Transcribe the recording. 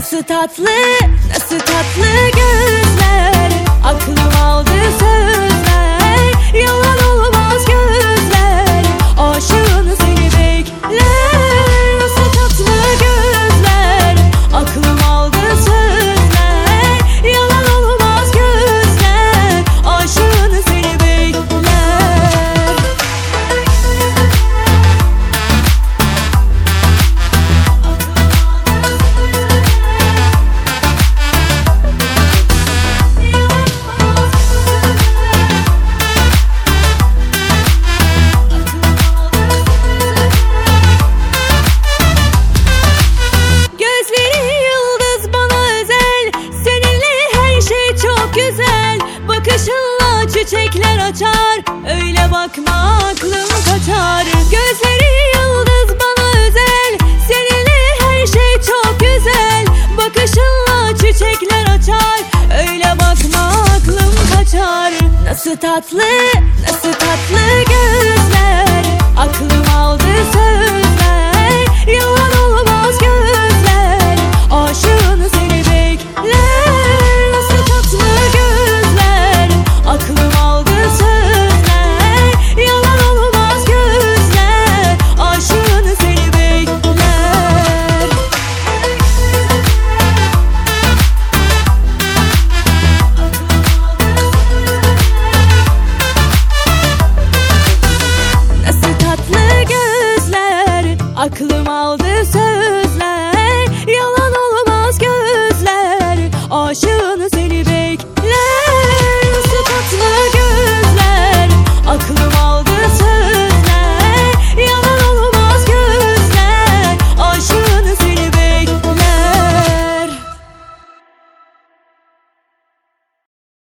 Nasıl tatlı, nasıl tatlı gözler, aklım aldı sözler, yalan olmaz gözler, aşığın seni bekler. Nasıl tatlı gözler, aklım aldı sözler, yalan olmaz gözler, aşığın seni bekler. Bakışınla çiçekler açar, öyle bakma aklım kaçar. Gözleri yıldız bana özel, seninle her şey çok güzel. Bakışınla çiçekler açar, öyle bakma aklım kaçar. Nasıl tatlı, nasıl tatlı gözler, aklım aldı sözler, yalan